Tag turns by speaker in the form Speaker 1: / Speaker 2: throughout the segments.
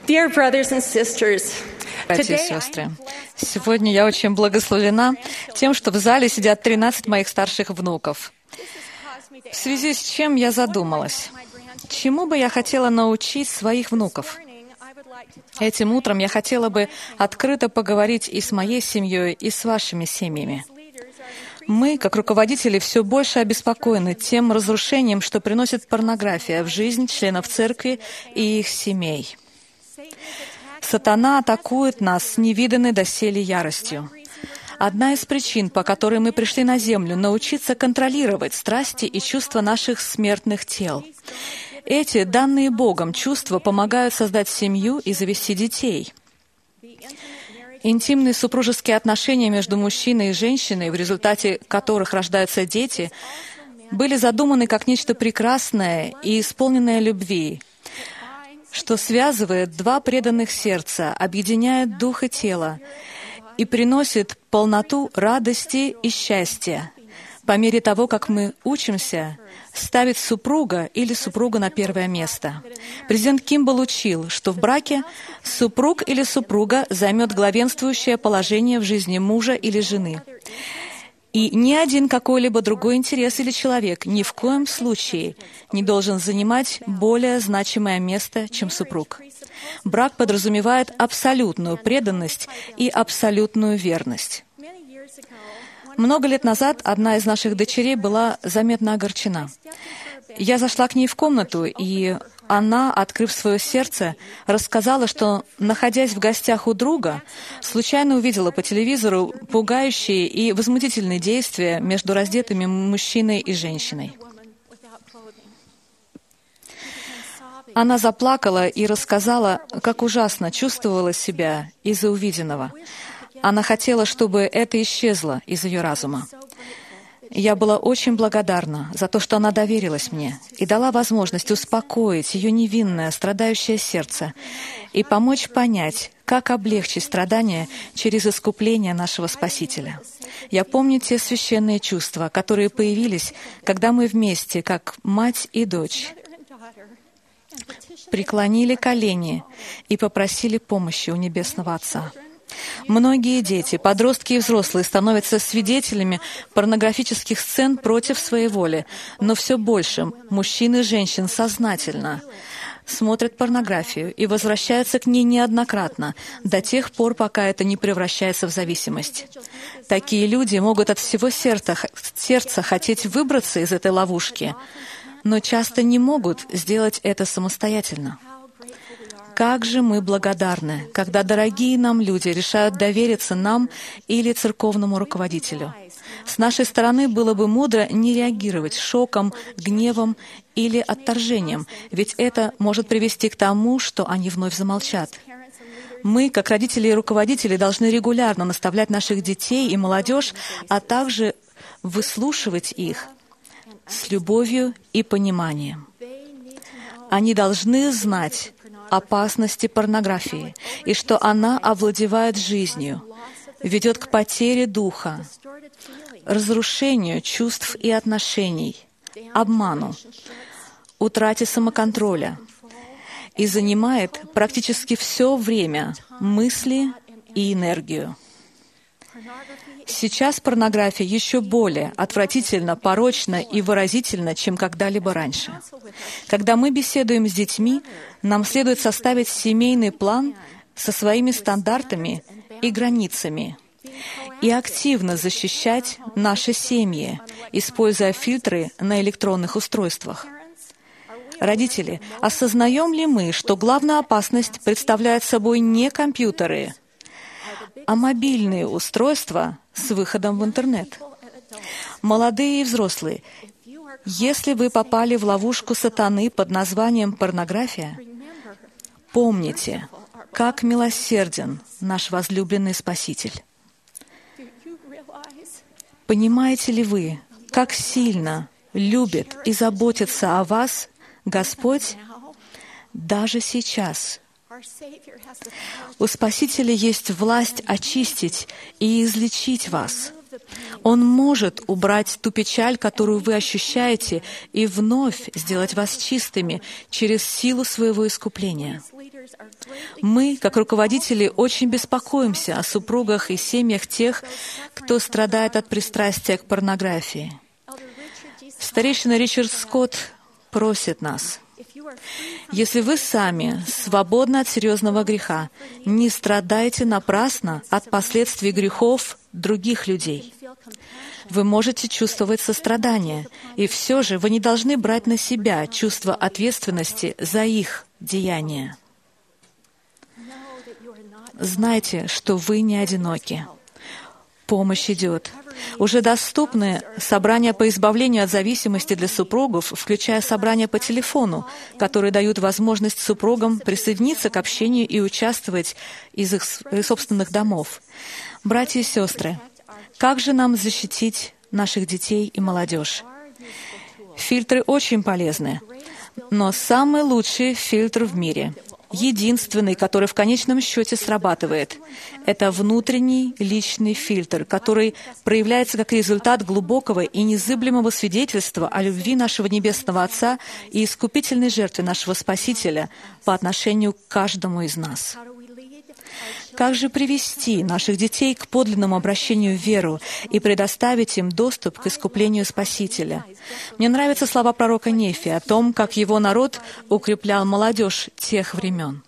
Speaker 1: Dear brothers and sisters,
Speaker 2: Братья и сестры, сегодня я очень благословена тем, что в зале сидят 13 моих старших внуков. В связи с чем я задумалась, чему бы я хотела научить своих внуков? Этим утром я хотела бы открыто поговорить и с моей семьей, и с вашими семьями. Мы, как руководители, все больше обеспокоены тем разрушением, что приносит порнография в жизнь членов церкви и их семей. Сатана атакует нас с невиданной доселе яростью. Одна из причин, по которой мы пришли на землю, научиться контролировать страсти и чувства наших смертных тел. Эти, данные Богом, чувства помогают создать семью и завести детей. Интимные супружеские отношения между мужчиной и женщиной, в результате которых рождаются дети, были задуманы как нечто прекрасное и исполненное любви, что связывает два преданных сердца, объединяет дух и тело и приносит полноту радости и счастья по мере того, как мы учимся ставить супруга или супругу на первое место. Президент Кимбл учил, что в браке супруг или супруга займет главенствующее положение в жизни мужа или жены. И ни один какой-либо другой интерес или человек ни в коем случае не должен занимать более значимое место, чем супруг. Брак подразумевает абсолютную преданность и абсолютную верность. Много лет назад одна из наших дочерей была заметно огорчена. Я зашла к ней в комнату, и она, открыв свое сердце, рассказала, что, находясь в гостях у друга, случайно увидела по телевизору пугающие и возмутительные действия между раздетыми мужчиной и женщиной. Она заплакала и рассказала, как ужасно чувствовала себя из-за увиденного. Она хотела, чтобы это исчезло из ее разума. Я была очень благодарна за то, что она доверилась мне и дала возможность успокоить ее невинное, страдающее сердце и помочь понять, как облегчить страдания через искупление нашего Спасителя. Я помню те священные чувства, которые появились, когда мы вместе, как мать и дочь, преклонили колени и попросили помощи у Небесного Отца. Многие дети, подростки и взрослые становятся свидетелями порнографических сцен против своей воли, но все больше мужчин и женщин сознательно смотрят порнографию и возвращаются к ней неоднократно, до тех пор, пока это не превращается в зависимость. Такие люди могут от всего сердца хотеть выбраться из этой ловушки, но часто не могут сделать это самостоятельно. Как же мы благодарны, когда дорогие нам люди решают довериться нам или церковному руководителю. С нашей стороны было бы мудро не реагировать шоком, гневом или отторжением, ведь это может привести к тому, что они вновь замолчат. Мы, как родители и руководители, должны регулярно наставлять наших детей и молодежь, а также выслушивать их с любовью и пониманием. Они должны знать опасности порнографии и что она овладевает жизнью, ведет к потере духа, разрушению чувств и отношений, обману, утрате самоконтроля и занимает практически все время, мысли и энергию. Сейчас порнография еще более отвратительно, порочна и выразительна, чем когда-либо раньше. Когда мы беседуем с детьми, нам следует составить семейный план со своими стандартами и границами и активно защищать наши семьи, используя фильтры на электронных устройствах. Родители, осознаем ли мы, что главная опасность представляет собой не компьютеры, а мобильные устройства с выходом в интернет? Молодые и взрослые, если вы попали в ловушку сатаны под названием порнография, помните, как милосерден наш возлюбленный Спаситель. Понимаете ли вы, как сильно любит и заботится о вас Господь даже сейчас? У Спасителя есть власть очистить и излечить вас. Он может убрать ту печаль, которую вы ощущаете, и вновь сделать вас чистыми через силу своего искупления. Мы, как руководители, очень беспокоимся о супругах и семьях тех, кто страдает от пристрастия к порнографии. Старейшина Ричард Скотт просит нас: если вы сами свободны от серьезного греха, не страдайте напрасно от последствий грехов других людей. Вы можете чувствовать сострадание, и все же вы не должны брать на себя чувство ответственности за их деяния. Знайте, что вы не одиноки. Помощь идет. Уже доступны собрания по избавлению от зависимости для супругов, включая собрания по телефону, которые дают возможность супругам присоединиться к общению и участвовать из их собственных домов. Братья и сестры, как же нам защитить наших детей и молодежь? Фильтры очень полезны, но самый лучший фильтр в мире, единственный, который в конечном счете срабатывает, это внутренний личный фильтр, который проявляется как результат глубокого и незыблемого свидетельства о любви нашего Небесного Отца и искупительной жертве нашего Спасителя по отношению к каждому из нас. Как же привести наших детей к подлинному обращению в веру и предоставить им доступ к искуплению Спасителя? Мне нравятся слова пророка Нефи о том, как его народ укреплял молодежь тех времен.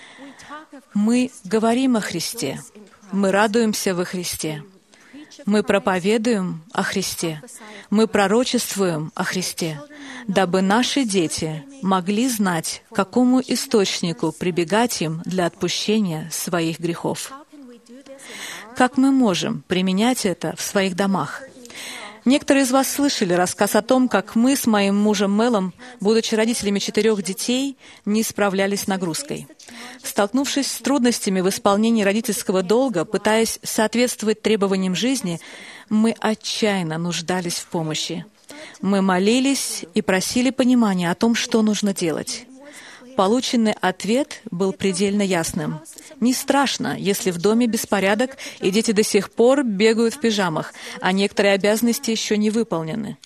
Speaker 2: Мы говорим о Христе, мы радуемся во Христе, мы проповедуем о Христе, мы пророчествуем о Христе, дабы наши дети могли знать, к какому источнику прибегать им для отпущения своих грехов. Как мы можем применять это в своих домах? Некоторые из вас слышали рассказ о том, как мы с моим мужем Мелом, будучи родителями 4 детей, не справлялись с нагрузкой. Столкнувшись с трудностями в исполнении родительского долга, пытаясь соответствовать требованиям жизни, мы отчаянно нуждались в помощи. Мы молились и просили понимания о том, что нужно делать. Полученный ответ был предельно ясным. Не страшно, если в доме беспорядок, и дети до сих пор бегают в пижамах, а некоторые обязанности еще не выполнены.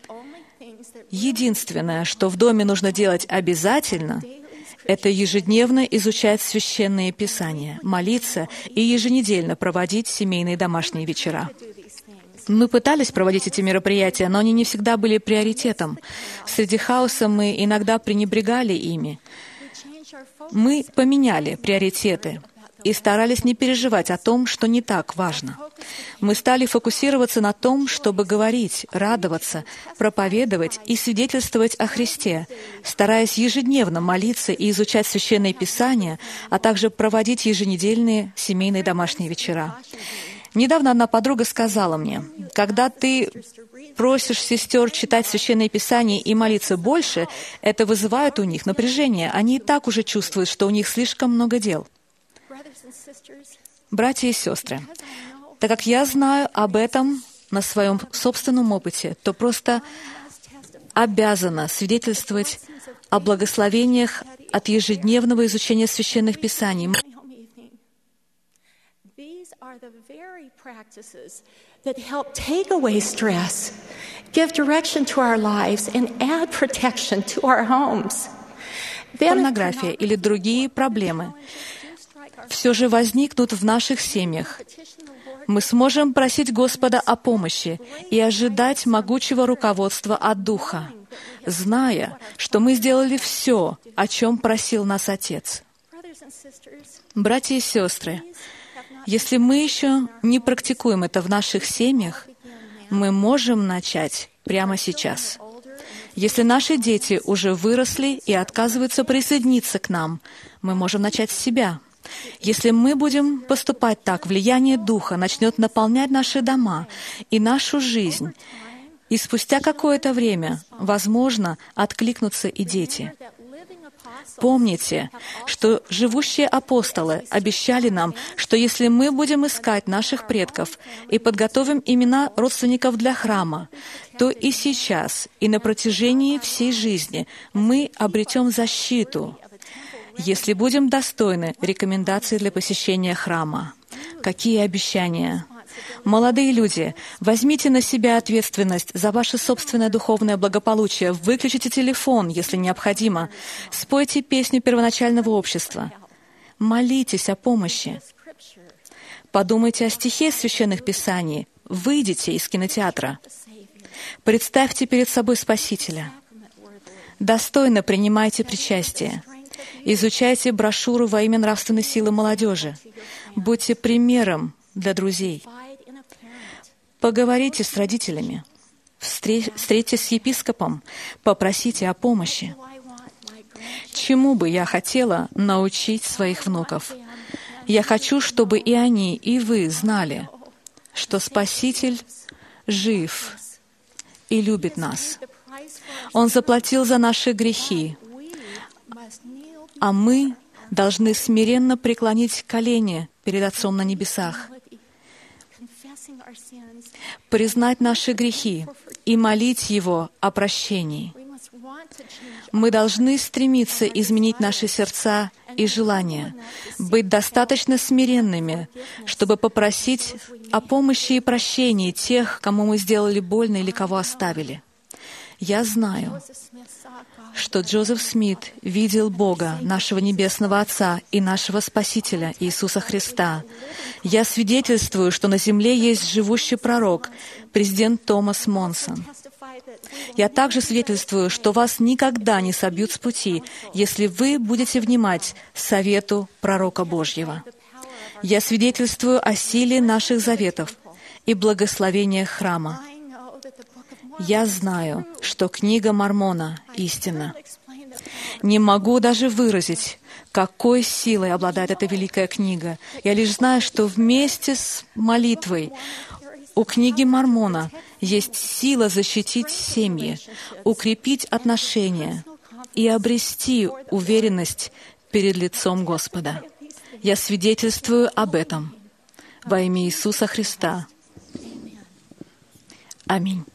Speaker 2: Единственное, что в доме нужно делать обязательно, это ежедневно изучать Священные Писания, молиться и еженедельно проводить семейные домашние вечера. Мы пытались проводить эти мероприятия, но они не всегда были приоритетом. Среди хаоса мы иногда пренебрегали ими. Мы поменяли приоритеты и старались не переживать о том, что не так важно. Мы стали фокусироваться на том, чтобы говорить, радоваться, проповедовать и свидетельствовать о Христе, стараясь ежедневно молиться и изучать Священные Писания, а также проводить еженедельные семейные домашние вечера. Недавно одна подруга сказала мне: когда ты просишь сестер читать Священные Писания и молиться больше, это вызывает у них напряжение. Они и так уже чувствуют, что у них слишком много дел. Братья и сестры, так как я знаю об этом на своем собственном опыте, то просто обязана свидетельствовать о благословениях от ежедневного изучения Священных Писаний.
Speaker 1: Are the very practices that help take away stress, give direction to our lives, and add protection to our homes.
Speaker 2: Порнография или другие проблемы все же возникнут в наших семьях. Мы сможем просить Господа о помощи и ожидать могучего руководства от Духа, зная, что мы сделали все, о чем просил нас Отец. Братья и сестры, если мы еще не практикуем это в наших семьях, мы можем начать прямо сейчас. Если наши дети уже выросли и отказываются присоединиться к нам, мы можем начать с себя. Если мы будем поступать так, влияние Духа начнет наполнять наши дома и нашу жизнь, и спустя какое-то время, возможно, откликнутся и дети. Помните, что живущие апостолы обещали нам, что если мы будем искать наших предков и подготовим имена родственников для храма, то и сейчас, и на протяжении всей жизни мы обретем защиту, если будем достойны рекомендаций для посещения храма. Какие обещания! Молодые люди, возьмите на себя ответственность за ваше собственное духовное благополучие. Выключите телефон, если необходимо. Спойте песню первоначального общества. молитесь о помощи. Подумайте о стихе Священных Писаний. Выйдите из кинотеатра. Представьте перед собой Спасителя. Достойно принимайте причастие. Изучайте брошюру во имя нравственной силы молодежи. Будьте примером для друзей. Поговорите с родителями. Встретитесь с епископом. Попросите о помощи. Чему бы я хотела научить своих внуков? Я хочу, чтобы и они, и вы знали, что Спаситель жив и любит нас. Он заплатил за наши грехи, а мы должны смиренно преклонить колени перед Отцом на небесах, признать наши грехи и молить Его о прощении. Мы должны стремиться изменить наши сердца и желания, быть достаточно смиренными, чтобы попросить о помощи и прощении тех, кому мы сделали больно или кого оставили. Я знаю, что Джозеф Смит видел Бога, нашего Небесного Отца и нашего Спасителя Иисуса Христа. Я свидетельствую, что на земле есть живущий пророк, президент Томас Монсон. Я также свидетельствую, что вас никогда не собьют с пути, если вы будете внимать совету пророка Божьего. Я свидетельствую о силе наших заветов и благословениях храма. Я знаю, что книга Мормона истинна. Не могу даже выразить, какой силой обладает эта великая книга. Я лишь знаю, что вместе с молитвой у книги Мормона есть сила защитить семьи, укрепить отношения и обрести уверенность перед лицом Господа. Я свидетельствую об этом во имя Иисуса Христа. Аминь.